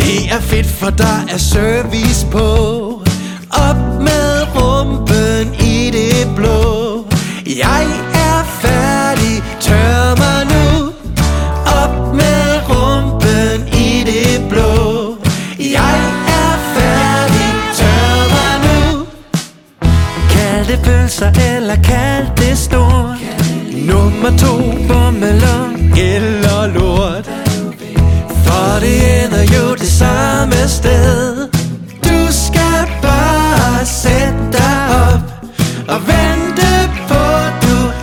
Det er fedt, for der er service på. Op med rumpen i det blå. Jeg er færdig, tør mig nu. Op med rumpen i det blå. Jeg er færdig, tør mig nu. Kald det pølser eller kald det stort. Nummer 2, bummelum eller lort. For det ender jo det samme sted.